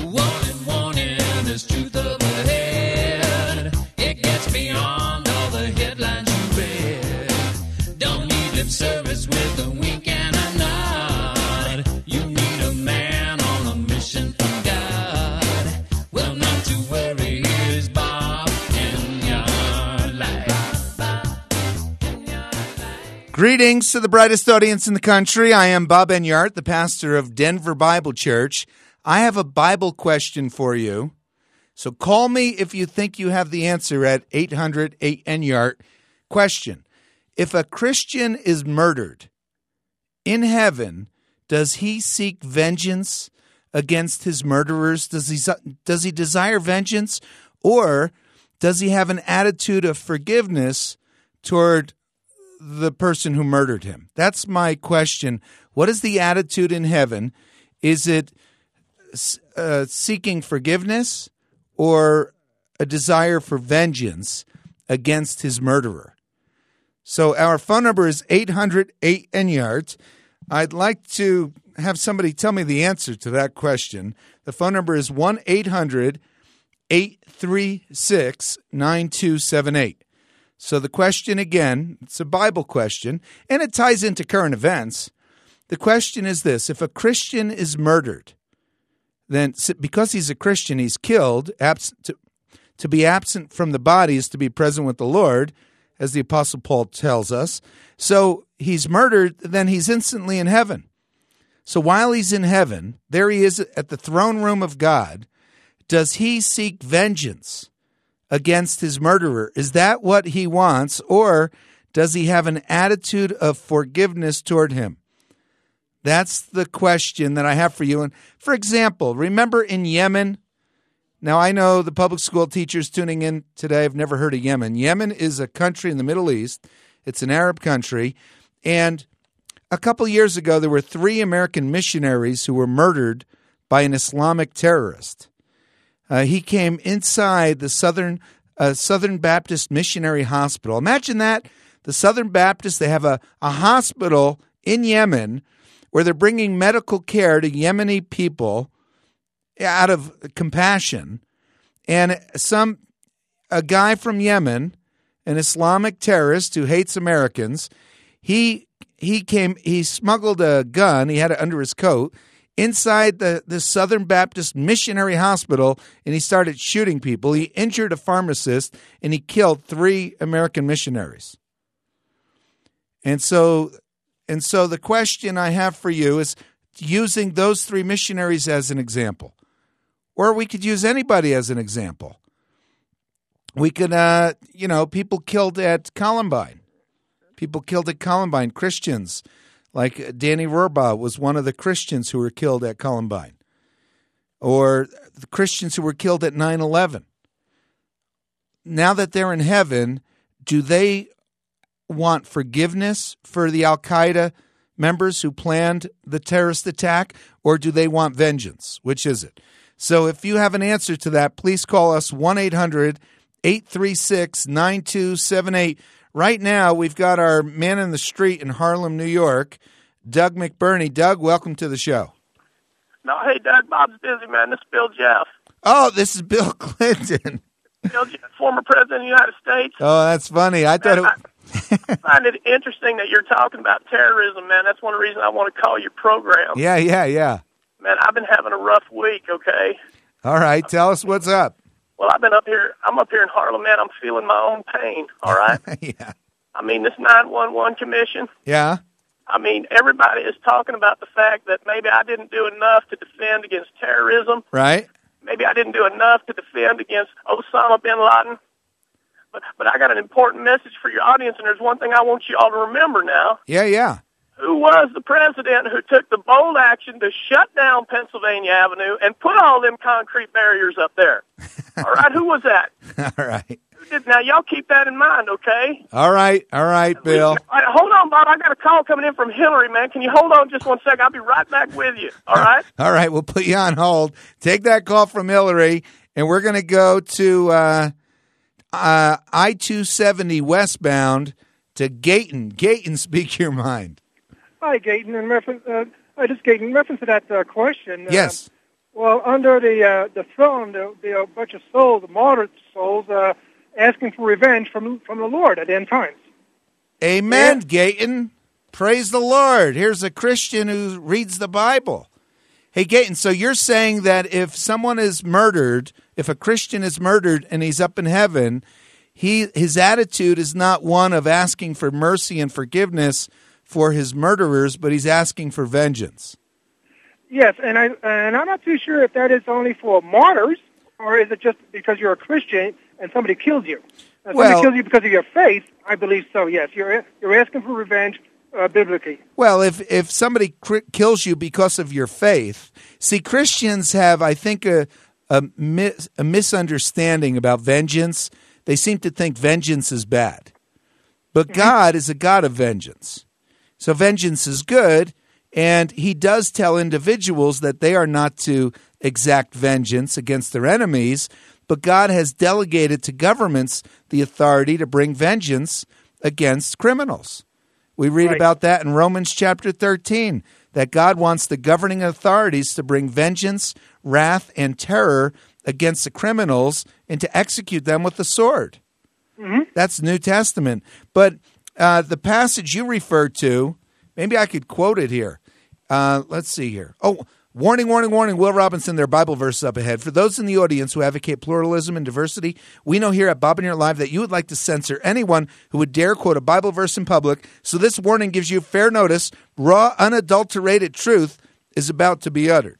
Warning, warning, there's truth up ahead. It gets beyond all the headlines you read. Don't need lip service with a wink and a nod. You need a man on a mission from God. Well, not to worry, here's Bob in your life. Greetings to the brightest audience in the country. I am Bob Enyart, the pastor of Denver Bible Church. I have a Bible question for you. So call me if you think you have the answer at 800-8-ENYART. Question: if a Christian is murdered in heaven, does he seek vengeance against his murderers? Does he desire vengeance, or does he have an attitude of forgiveness toward the person who murdered him? That's my question. What is the attitude in heaven? Is it seeking forgiveness or a desire for vengeance against his murderer? So our phone number is 800-8-ENYART. I'd like to have somebody tell me the answer to that question. The phone number is 1-800-836-9278. So the question again, it's a Bible question, and it ties into current events. The question is this: if a Christian is murdered, then because he's a Christian, he's killed. To be absent from the body is to be present with the Lord, as the Apostle Paul tells us. So he's murdered, then he's instantly in heaven. So while he's in heaven, there he is at the throne room of God. Does he seek vengeance against his murderer? Is that what he wants, or does he have an attitude of forgiveness toward him? That's the question that I have for you. And for example, remember in Yemen? Now, I know the public school teachers tuning in today have never heard of Yemen. Yemen is a country in the Middle East. It's an Arab country. And a couple years ago, there were 3 American missionaries who were murdered by an Islamic terrorist. He came inside the Southern Baptist Missionary Hospital. Imagine that. The Southern Baptist, they have a hospital in Yemen where they're bringing medical care to Yemeni people out of compassion. And a guy from Yemen, an Islamic terrorist who hates Americans, he smuggled a gun, he had it under his coat, inside the Southern Baptist Missionary Hospital, and he started shooting people. He injured a pharmacist, and he killed 3 American missionaries. And so the question I have for you is using those 3 missionaries as an example. Or we could use anybody as an example. We could, people killed at Columbine. Christians. Like Danny Rorbaugh was one of the Christians who were killed at Columbine. Or the Christians who were killed at 9/11. Now that they're in heaven, do they want forgiveness for the Al-Qaeda members who planned the terrorist attack, or do they want vengeance? Which is it? So if you have an answer to that, please call us 1-800-836-9278. Right now, we've got our man in the street in Harlem, New York, Doug McBurney. Doug, welcome to the show. No, hey, Doug, Bob's busy, man. This is Bill Jeff. Oh, this is Bill Clinton. Bill Jeff, former president of the United States. Oh, that's funny. I find it interesting that you're talking about terrorism, man. That's one of the reasons I want to call your program. Yeah. Man, I've been having a rough week, okay? All right, tell us what's up. Well, I'm up here in Harlem, man. I'm feeling my own pain, all right? Yeah. I mean, this 911 commission. Yeah. I mean, everybody is talking about the fact that maybe I didn't do enough to defend against terrorism. Right. Maybe I didn't do enough to defend against Osama bin Laden. But I got an important message for your audience, and there's one thing I want you all to remember now. Yeah. Who was the president who took the bold action to shut down Pennsylvania Avenue and put all them concrete barriers up there? All right, who was that? All right. Who did? Now, y'all keep that in mind, okay? All right, Bill. All right, hold on, Bob. I got a call coming in from Hillary, man. Can you hold on just one second? I'll be right back with you, all right? All right, we'll put you on hold. Take that call from Hillary, and we're going to go to I-270 westbound to Gayton. Gayton, speak your mind. Hi, Gayton. In reference to that question. Yes. Well, under the throne, there'll be a bunch of souls, martyred souls, asking for revenge from the Lord at the end times. Amen, Yeah. Gayton. Praise the Lord. Here's a Christian who reads the Bible. Hey, Gayton, so you're saying that if someone is murdered, if a Christian is murdered and he's up in heaven, his attitude is not one of asking for mercy and forgiveness for his murderers, but he's asking for vengeance. Yes, and I'm not too sure if that is only for martyrs, or is it just because you're a Christian and somebody killed you? Well- Somebody killed you because of your faith. I believe so. Yes, you're asking for revenge biblically. Well, if somebody kills you because of your faith, see, Christians have, I think, a misunderstanding about vengeance. They seem to think vengeance is bad. But God is a God of vengeance. So vengeance is good, and he does tell individuals that they are not to exact vengeance against their enemies, but God has delegated to governments the authority to bring vengeance against criminals. We read Right. about that in Romans chapter 13, that God wants the governing authorities to bring vengeance, wrath, and terror against the criminals and to execute them with the sword. Mm-hmm. That's New Testament. But the passage you referred to, maybe I could quote it here. Let's see here. Oh, warning, warning, warning. Will Robinson, there are Bible verses up ahead. For those in the audience who advocate pluralism and diversity, we know here at Bob and Ear Live that you would like to censor anyone who would dare quote a Bible verse in public. So this warning gives you fair notice. Raw, unadulterated truth is about to be uttered.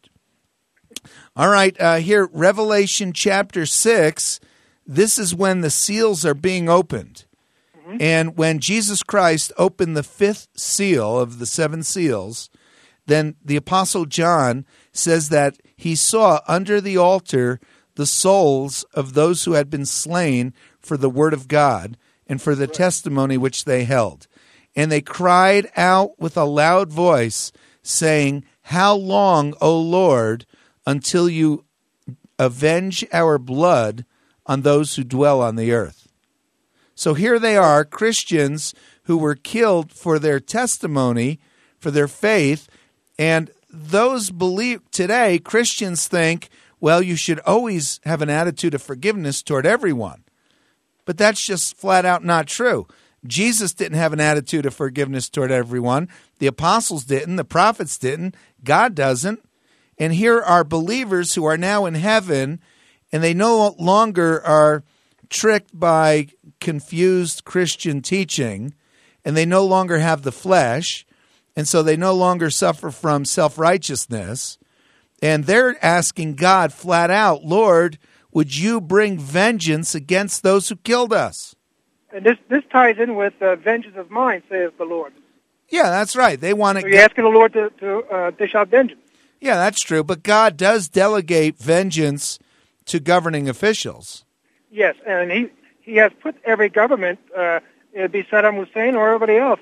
All right, here, Revelation chapter 6. This is when the seals are being opened. And when Jesus Christ opened the fifth seal of the seven seals, then the Apostle John says that he saw under the altar the souls of those who had been slain for the word of God and for the testimony which they held. And they cried out with a loud voice, saying, "How long, O Lord, until you avenge our blood on those who dwell on the earth?" So here they are, Christians who were killed for their testimony, for their faith, and those today, Christians think, well, you should always have an attitude of forgiveness toward everyone. But that's just flat out not true. Jesus didn't have an attitude of forgiveness toward everyone. The apostles didn't. The prophets didn't. God doesn't. And here are believers who are now in heaven, and they no longer are tricked by confused Christian teaching, and they no longer have the flesh, and so they no longer suffer from self-righteousness, and they're asking God flat out, "Lord, would you bring vengeance against those who killed us?" And this ties in with vengeance of mine, says the Lord. Yeah, that's right. They want So you're asking the Lord to dish out vengeance. Yeah, that's true. But God does delegate vengeance to governing officials. Yes, and he has put every government, it'd be Saddam Hussein or everybody else,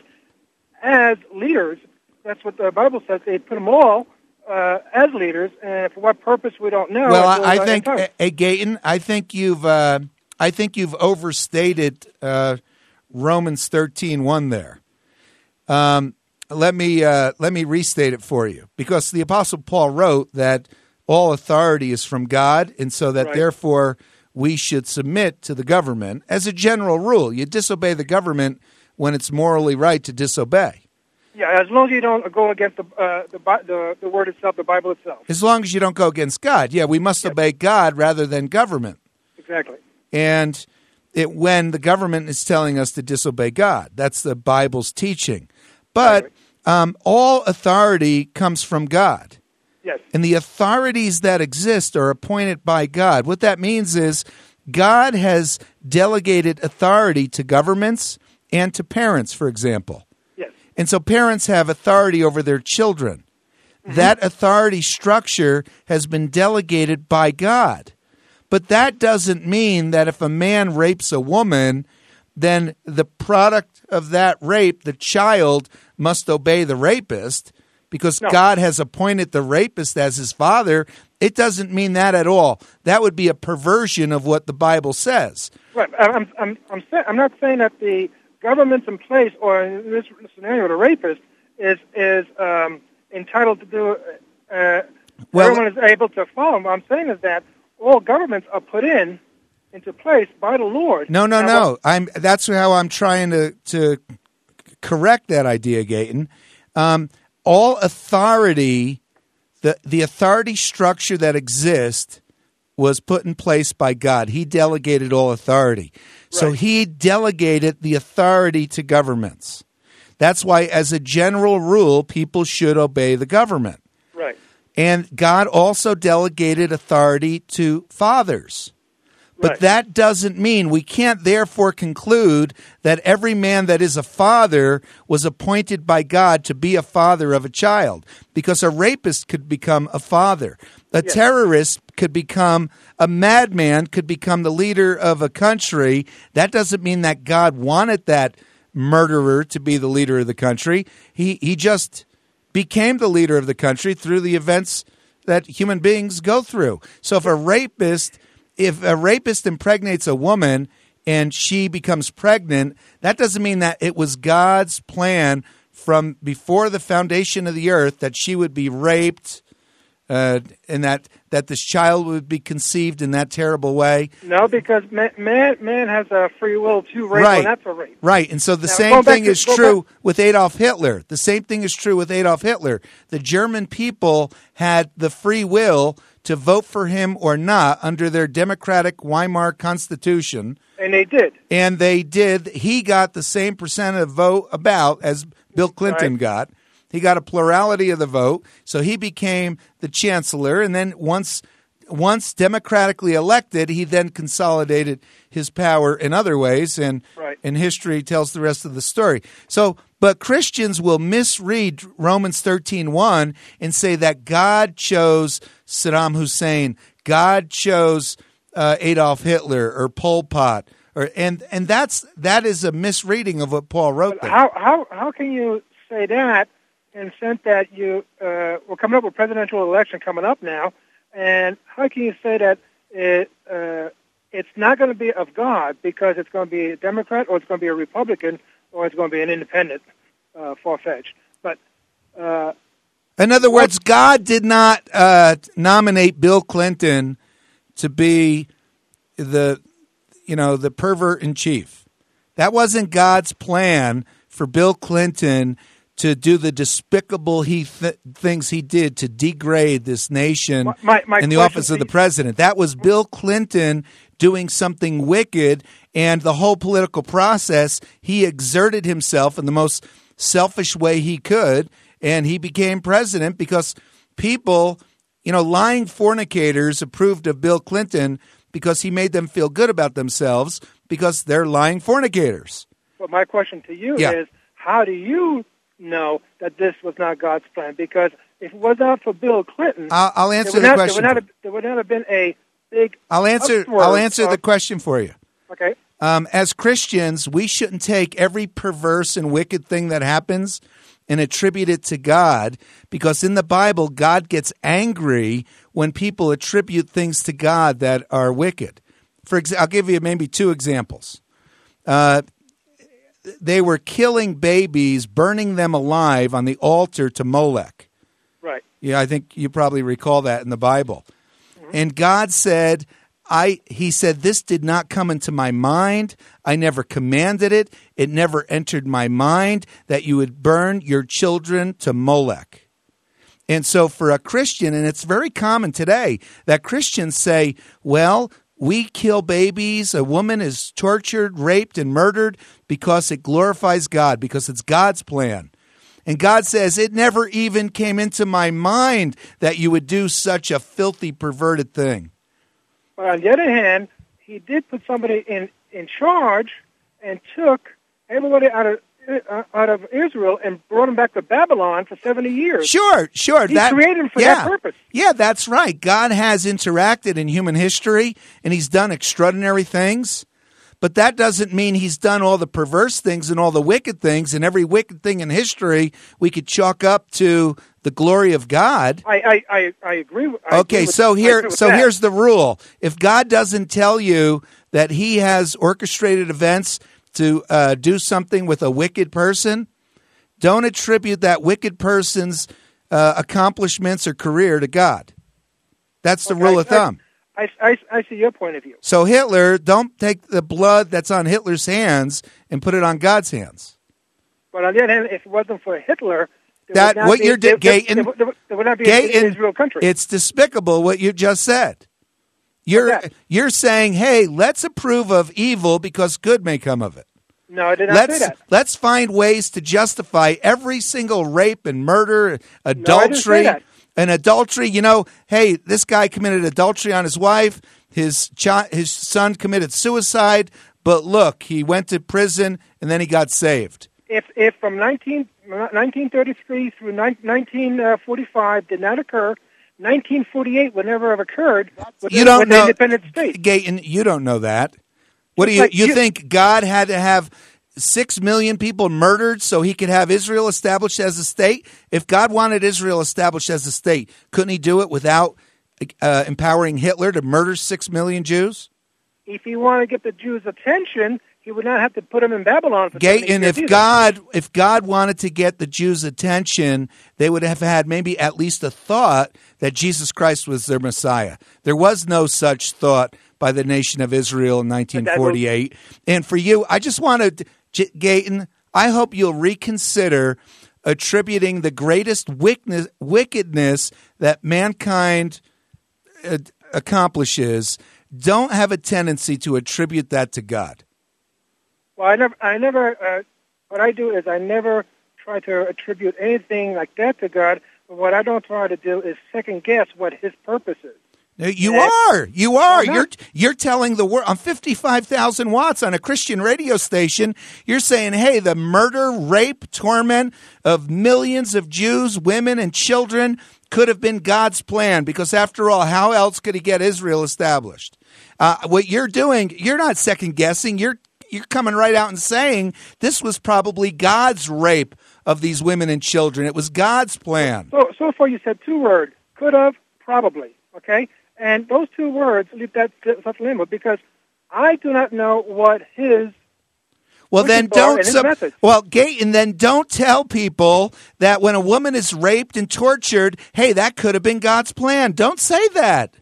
as leaders. That's what the Bible says. They put them all as leaders, and for what purpose we don't know. Well, I think, hey, Gayton, I think you've overstated Romans 13:1 there. Let me restate it for you, because the Apostle Paul wrote that all authority is from God, and so that therefore we should submit to the government as a general rule. You disobey the government when it's morally right to disobey. Yeah, as long as you don't go against the word itself, the Bible itself. As long as you don't go against God. Yeah, we must obey God rather than government. Exactly. And when the government is telling us to disobey God, that's the Bible's teaching. But all authority comes from God. Yes. And the authorities that exist are appointed by God. What that means is God has delegated authority to governments and to parents, for example. Yes. And so parents have authority over their children. Mm-hmm. That authority structure has been delegated by God. But that doesn't mean that if a man rapes a woman, then the product of that rape, the child, must obey the rapist, because God has appointed the rapist as his father. It doesn't mean that at all. That would be a perversion of what the Bible says. Right. I'm not saying that the government's in place, or in this scenario, the rapist is entitled to do Well, everyone is able to follow them. What I'm saying is that all governments are put into place by the Lord. No. That's how I'm trying to correct that idea, Gayton. All authority, the authority structure that exists, was put in place by God. He delegated all authority. So Right. he delegated the authority to governments. That's why, as a general rule, people should obey the government. Right. And God also delegated authority to fathers. But Right. that doesn't mean we can't therefore conclude that every man that is a father was appointed by God to be a father of a child, because a rapist could become a father. A Yes. terrorist could become a madman, could become the leader of a country. That doesn't mean that God wanted that murderer to be the leader of the country. He just became the leader of the country through the events that human beings go through. So if a rapist impregnates a woman and she becomes pregnant, that doesn't mean that it was God's plan from before the foundation of the earth that she would be raped and that this child would be conceived in that terrible way. No, because man has a free will to rape, Right. and that's a rape. Right, and so the Now, same going back thing to- is go true with Adolf Hitler. The same thing is true with Adolf Hitler. The German people had the free will to vote for him or not under their democratic Weimar Constitution, And they did. and they did. He got the same percent of vote as Bill Clinton Right. got. He got a plurality of the vote, so he became the chancellor, and then once democratically elected, he then consolidated his power in other ways, and Right. history tells the rest of the story. So, but Christians will misread Romans 13:1 and say that God chose Saddam Hussein, God chose Adolf Hitler or Pol Pot, and that is a misreading of what Paul wrote there. How can you say that in the sense that we're coming up with presidential election coming up now, and how can you say that it's not going to be of God because it's going to be a Democrat or it's going to be a Republican or it's going to be an independent, far-fetched. But in other words, God did not nominate Bill Clinton to be the pervert in chief. That wasn't God's plan for Bill Clinton to do the despicable things he did to degrade this nation My in the question office to of the you- president. That was Bill Clinton doing something wicked, and the whole political process, he exerted himself in the most selfish way he could, and he became president because people, lying fornicators approved of Bill Clinton because he made them feel good about themselves because they're lying fornicators. But my question to you Yeah. is, how do you know that this was not God's plan? Because if it was not for Bill Clinton, I'll answer there the would question. there would not have been a big. I'll answer upswing the of- question for you. Okay. As Christians, we shouldn't take every perverse and wicked thing that happens and attribute it to God, because in the Bible, God gets angry when people attribute things to God that are wicked. I'll give you maybe two examples. They were killing babies, burning them alive on the altar to Molech. Right. Yeah, I think you probably recall that in the Bible. Mm-hmm. And God said, He said, this did not come into my mind. I never commanded it. It never entered my mind that you would burn your children to Molech. And so for a Christian, and it's very common today, that Christians say, well, we kill babies. A woman is tortured, raped, and murdered because it glorifies God, because it's God's plan. And God says, it never even came into my mind that you would do such a filthy, perverted thing. But on the other hand, he did put somebody in charge and took everybody out of Israel and brought them back to Babylon for 70 years. Sure. He created them for that purpose. Yeah, that's right. God has interacted in human history, and he's done extraordinary things. But that doesn't mean he's done all the perverse things and all the wicked things, and every wicked thing in history we could chalk up to the glory of God. I agree. Okay, here's the rule. If God doesn't tell you that he has orchestrated events to do something with a wicked person, don't attribute that wicked person's accomplishments or career to God. That's the rule of thumb. I see your point of view. So Hitler, don't take the blood that's on Hitler's hands and put it on God's hands. But on the other hand, if it wasn't for Hitler, That what you're Gayton, there would not be an Israel country. It's despicable what you just said. You're saying, hey, let's approve of evil because good may come of it. No, I did not say that. Let's find ways to justify every single rape and murder, adultery. No, I didn't say that. And adultery, hey, this guy committed adultery on his wife. His son committed suicide. But look, he went to prison and then he got saved. If from 1933 through 1945 did not occur, 1948 would never have occurred with an independent state. Gayton, you don't know that. What do you think God had to have 6 million people murdered so he could have Israel established as a state? If God wanted Israel established as a state, couldn't he do it without empowering Hitler to murder 6 million Jews? If he wanted to get the Jews' attention, he would not have to put them in Babylon for Gayton, if God wanted to get the Jews' attention, they would have had maybe at least a thought that Jesus Christ was their Messiah. There was no such thought by the nation of Israel in 1948. And for you, I just wanted, Gayton, I hope you'll reconsider attributing the greatest wickedness that mankind accomplishes. Don't have a tendency to attribute that to God. Well, I never. What I do is I never try to attribute anything like that to God. But what I don't try to do is second guess what His purpose is. You are. You're telling the world on 55,000 watts on a Christian radio station. You're saying, hey, the murder, rape, torment of millions of Jews, women, and children could have been God's plan. Because after all, how else could He get Israel established? What you're doing, you're not second guessing. You're coming right out and saying this was probably God's rape of these women and children. It was God's plan. So far, you said two words: could have, probably. Okay. And those two words leave that such limbo because I do not know what His Gayton, then don't tell people that when a woman is raped and tortured, hey, that could have been God's plan. Don't say that.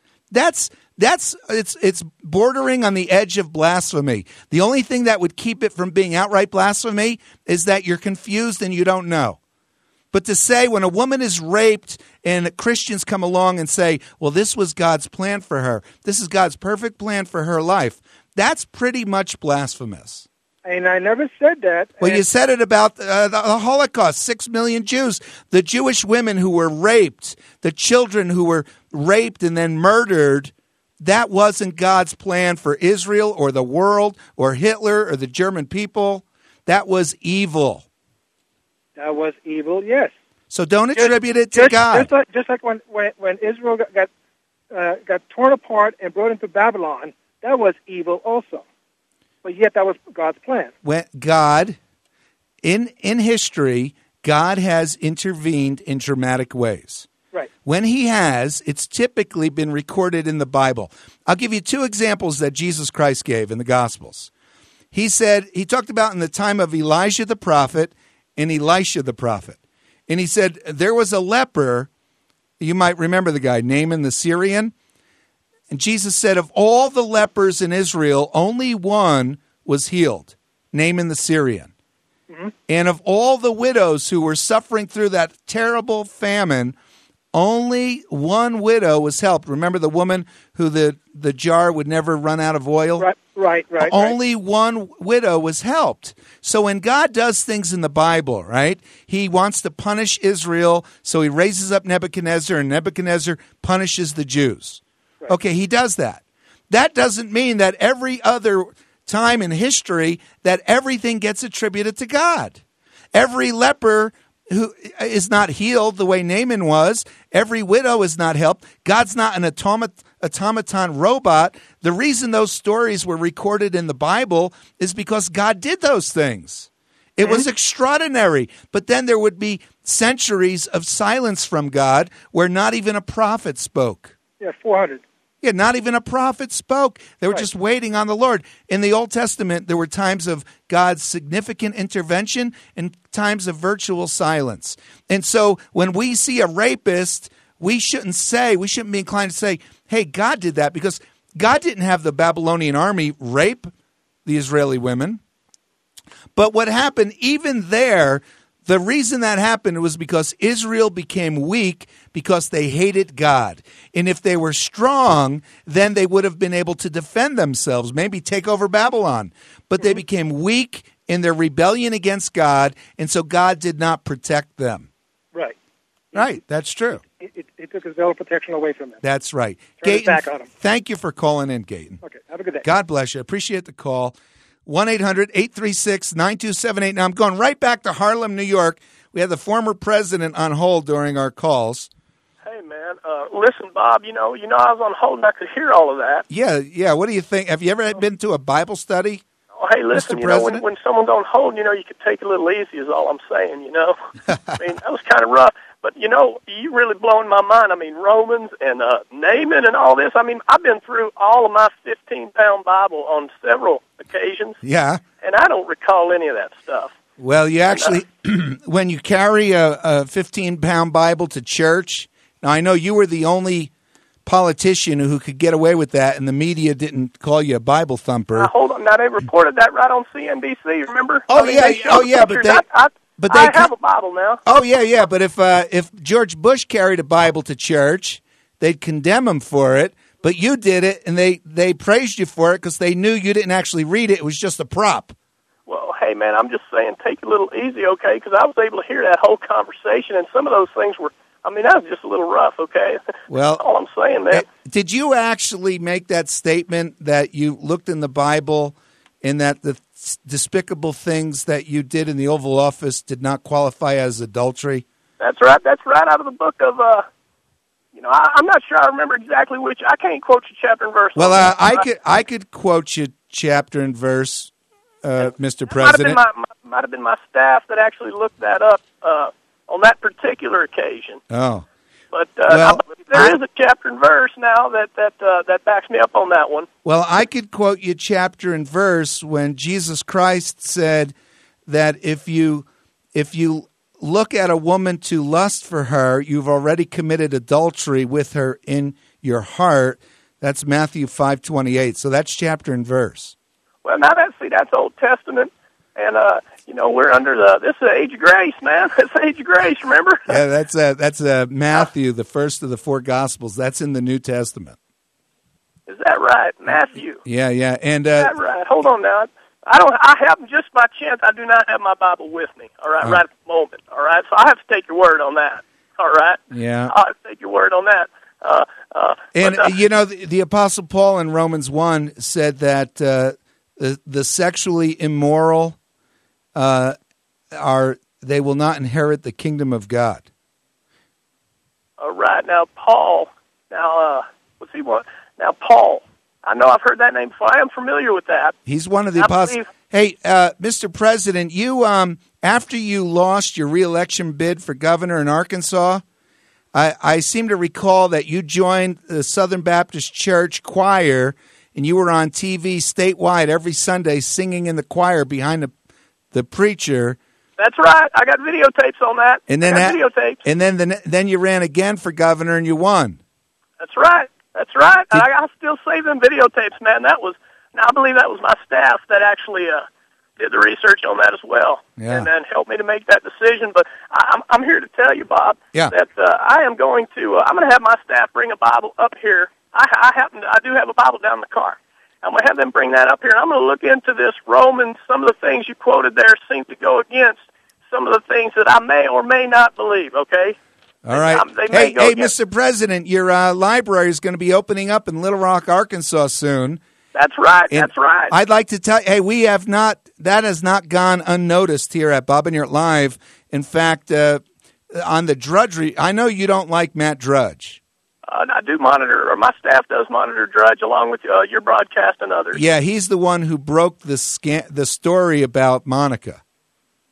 It's bordering on the edge of blasphemy. The only thing that would keep it from being outright blasphemy is that you're confused and you don't know. But to say when a woman is raped and Christians come along and say, well, this was God's plan for her, this is God's perfect plan for her life, that's pretty much blasphemous. And I never said that. Well, you said it about the Holocaust, 6 million Jews, the Jewish women who were raped, the children who were raped and then murdered. That wasn't God's plan for Israel or the world or Hitler or the German people. That was evil. That was evil, yes. So don't attribute it to God. Just like when Israel got torn apart and brought into Babylon, that was evil also. But yet that was God's plan. When God, in history, God has intervened in dramatic ways. Right. When He has, it's typically been recorded in the Bible. I'll give you two examples that Jesus Christ gave in the Gospels. He talked about in the time of Elijah the prophet and Elisha the prophet. And he said, there was a leper, you might remember the guy, Naaman the Syrian. And Jesus said, of all the lepers in Israel, only one was healed, Naaman the Syrian. Mm-hmm. And of all the widows who were suffering through that terrible famine, only one widow was helped. Remember the woman who the jar would never run out of oil? Right. Only one widow was helped. So when God does things in the Bible, right, He wants to punish Israel, so He raises up Nebuchadnezzar, and Nebuchadnezzar punishes the Jews. Right. Okay, He does that. That doesn't mean that every other time in history that everything gets attributed to God. Every leper who is not healed the way Naaman was. Every widow is not helped. God's not an automaton robot. The reason those stories were recorded in the Bible is because God did those things. It was extraordinary. But then there would be centuries of silence from God where not even a prophet spoke. Yeah, 400. Yeah, not even a prophet spoke. They were just waiting on the Lord. In the Old Testament, there were times of God's significant intervention and times of virtual silence. And so when we see a rapist, we shouldn't be inclined to say, hey, God did that, because God didn't have the Babylonian army rape the Israeli women. But what happened even there, the reason that happened was because Israel became weak because they hated God. And if they were strong, then they would have been able to defend themselves, maybe take over Babylon. But they became weak in their rebellion against God, and so God did not protect them. Right. Right, that's true. It took his veil of protection away from them. That's right. Turned it back on him. Thank you for calling in, Gayton. Okay, have a good day. God bless you. Appreciate the call. 1-800-836-9278. Now, I'm going right back to Harlem, New York. We had the former president on hold during our calls. Hey, man, listen, Bob, you know, I was on hold and I could hear all of that. Yeah. What do you think? Have you ever been to a Bible study? Oh, hey, listen, you know, when someone's on hold, you know, you could take it a little easy is all I'm saying, you know. I mean, that was kind of rough. But, you know, you really blowing my mind. I mean, Romans and Naaman and all this. I mean, I've been through all of my 15-pound Bible on several occasions. Yeah. And I don't recall any of that stuff. Well, you actually, when you carry a 15-pound Bible to church, now I know you were the only politician who could get away with that, and the media didn't call you a Bible thumper. Now, hold on. Now, they reported that right on CNBC, remember? Oh, I have a Bible now. Oh, yeah. But if George Bush carried a Bible to church, they'd condemn him for it. But you did it, and they praised you for it because they knew you didn't actually read it. It was just a prop. Well, hey, man, I'm just saying take it a little easy, okay? Because I was able to hear that whole conversation, and some of those things were, I mean, that was just a little rough, okay? Well, that's all I'm saying, man. Did you actually make that statement that you looked in the Bible and that the despicable things that you did in the Oval Office did not qualify as adultery? That's right. That's right out of the book of, you know, I'm not sure I remember exactly which. I can't quote you chapter and verse. Well, I could quote you chapter and verse, Mr. President. Might have been my staff that actually looked that up on that particular occasion. Oh. But I believe there is a chapter and verse now that backs me up on that one. Well, I could quote you chapter and verse when Jesus Christ said that if you look at a woman to lust for her, you've already committed adultery with her in your heart. That's Matthew 5:28. So that's chapter and verse. Well, now that's Old Testament. And, you know, we're under this is the age of grace, man. It's the age of grace, remember? Yeah, that's Matthew, the first of the four Gospels. That's in the New Testament. Is that right? Matthew. Yeah. And, is that right? Hold on now. I have, just by chance, I do not have my Bible with me, all right, right at the moment, all right? So I have to take your word on that, all right? Yeah. I have to take your word on that. You know, the Apostle Paul in Romans 1 said that the sexually immoral they will not inherit the kingdom of God. All right. Now, Paul. What's he want? Now, Paul. I know I've heard that name before. I am familiar with that. He's one of the apostles. Hey, Mr. President, you after you lost your re-election bid for governor in Arkansas, I seem to recall that you joined the Southern Baptist Church choir, and you were on TV statewide every Sunday singing in the choir behind the preacher. That's right. I got videotapes on that. And then videotapes. And then you ran again for governor and you won. That's right. That's right. I still save them videotapes, man. I believe that was my staff that actually did the research on that as well, and then helped me to make that decision. But I'm here to tell you, Bob, that I'm going to have my staff bring a Bible up here. I do have a Bible down in the car. I'm going to have them bring that up here, and I'm going to look into this Romans. Some of the things you quoted there seem to go against some of the things that I may or may not believe, okay? All right. Hey, Mr. President, your library is going to be opening up in Little Rock, Arkansas soon. That's right. And that's right. I'd like to tell you, that has not gone unnoticed here at Bob and Yurt Live. In fact, on the drudgery, I know you don't like Matt Drudge. I do monitor, or my staff does monitor Drudge along with your broadcast and others. Yeah, he's the one who broke the story about Monica.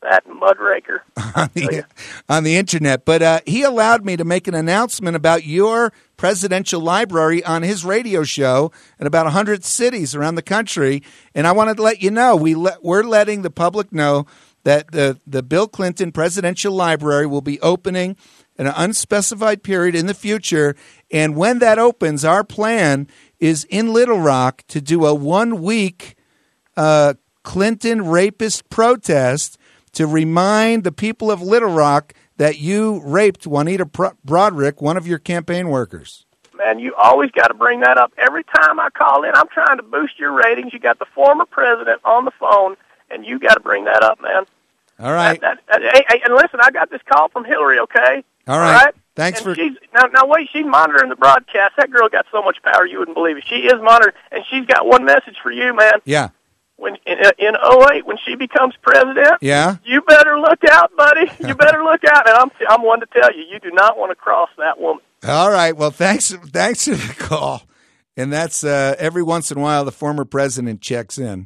that mudraker. on the internet. But he allowed me to make an announcement about your presidential library on his radio show in about 100 cities around the country. And I wanted to let you know, we're letting the public know that the Bill Clinton Presidential Library will be opening in an unspecified period in the future. And when that opens, our plan is in Little Rock to do a 1-week Clinton rapist protest to remind the people of Little Rock that you raped Juanita Broaddrick, one of your campaign workers. Man, you always got to bring that up. Every time I call in, I'm trying to boost your ratings. You got the former president on the phone, and you got to bring that up, man. All right. Hey, and listen, I got this call from Hillary, okay? All right. Thanks and now wait, she's monitoring the broadcast. That girl got so much power you wouldn't believe it. She is monitoring, and she's got one message for you, man. Yeah. When in 2008, when she becomes president, yeah, you better look out, buddy. You better look out. And I'm one to tell you, you do not want to cross that woman. All right. Well, thanks for the call. And that's every once in a while the former president checks in,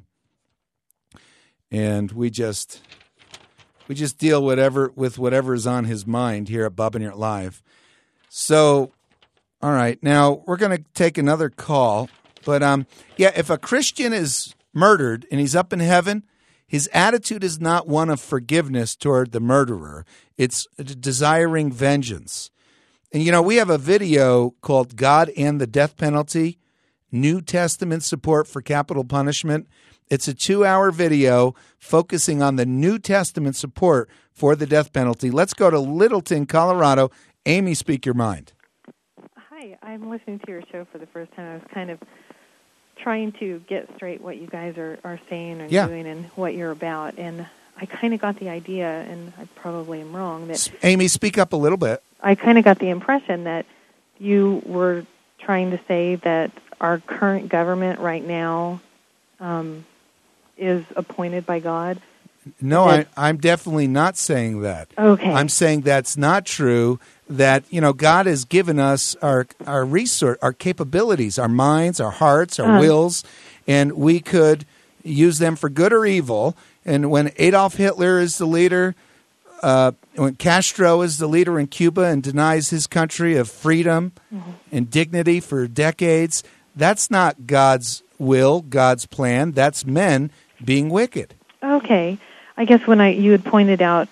and we just deal with whatever is on his mind here at Bob and Yurt Live. So, all right, now we're going to take another call. But if a Christian is murdered and he's up in heaven, his attitude is not one of forgiveness toward the murderer. It's desiring vengeance. And, we have a video called God and the Death Penalty, New Testament Support for Capital Punishment. It's a 2-hour video focusing on the New Testament support for the death penalty. Let's go to Littleton, Colorado. Amy, speak your mind. Hi, I'm listening to your show for the first time. I was kind of trying to get straight what you guys are saying and doing and what you're about. And I kind of got the idea, and I probably am wrong, that... Amy, speak up a little bit. I kind of got the impression that you were trying to say that our current government right now is appointed by God. No, I'm definitely not saying that. Okay. I'm saying that's not true, that, God has given us our resource, our capabilities, our minds, our hearts, our wills, and we could use them for good or evil. And when Adolf Hitler is the leader, when Castro is the leader in Cuba and denies his country of freedom and dignity for decades, that's not God's will, God's plan. That's men being wicked. Okay. I guess when you had pointed out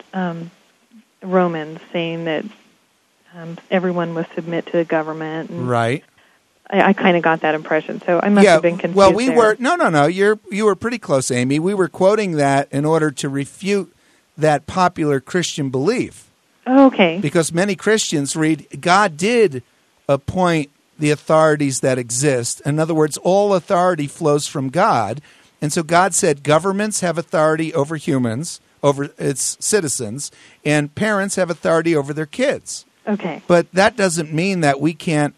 Romans saying that everyone must submit to the government. And right. I kind of got that impression, so I must have been confused. Well, No. You were pretty close, Amy. We were quoting that in order to refute that popular Christian belief. Okay. Because many Christians read, God did appoint the authorities that exist. In other words, all authority flows from God. And so God said governments have authority over humans, over its citizens, and parents have authority over their kids. Okay. But that doesn't mean that we can't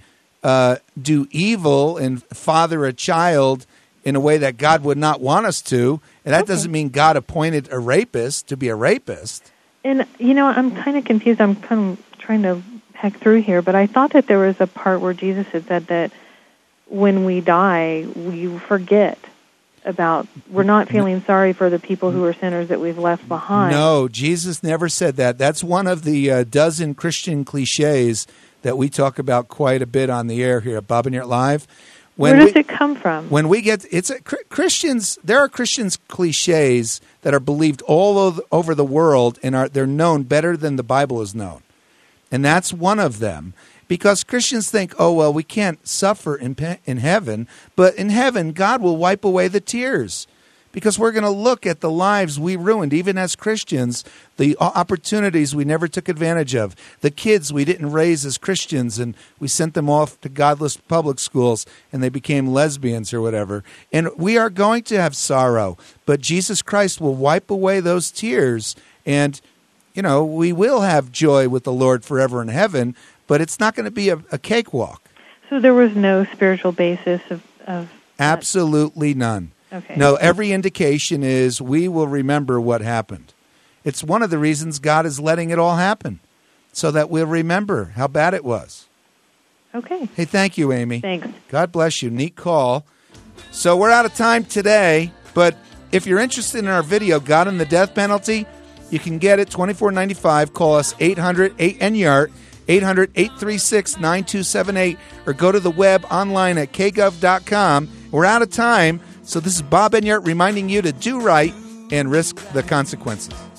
do evil and father a child in a way that God would not want us to. And that doesn't mean God appointed a rapist to be a rapist. And, I'm kind of confused. I'm kind of trying to hack through here, but I thought that there was a part where Jesus had said that when we die, we forget about, we're not feeling sorry for the people who are sinners that we've left behind. No, Jesus never said that. That's one of the dozen Christian cliches that we talk about quite a bit on the air here at Bob and Yurt Live. Where does it come from? When we get Christians, there are Christians cliches that are believed all over the world, and they're known better than the Bible is known, and that's one of them. Because Christians think, oh well, we can't suffer in heaven, but in heaven God will wipe away the tears. Because we're going to look at the lives we ruined, even as Christians, the opportunities we never took advantage of, the kids we didn't raise as Christians, and we sent them off to godless public schools, and they became lesbians or whatever. And we are going to have sorrow, but Jesus Christ will wipe away those tears, and, we will have joy with the Lord forever in heaven, but it's not going to be a cakewalk. So there was no spiritual basis of Absolutely none. Okay. No, every indication is we will remember what happened. It's one of the reasons God is letting it all happen, so that we'll remember how bad it was. Okay. Hey, thank you, Amy. Thanks. God bless you. Neat call. So we're out of time today, but if you're interested in our video, God and the Death Penalty, You can get it $24.95. Call us 800-8NYART, 800-836-9278, or go to the web online at kgov.com. We're out of time, so this is Bob Enyart reminding you to do right and risk the consequences.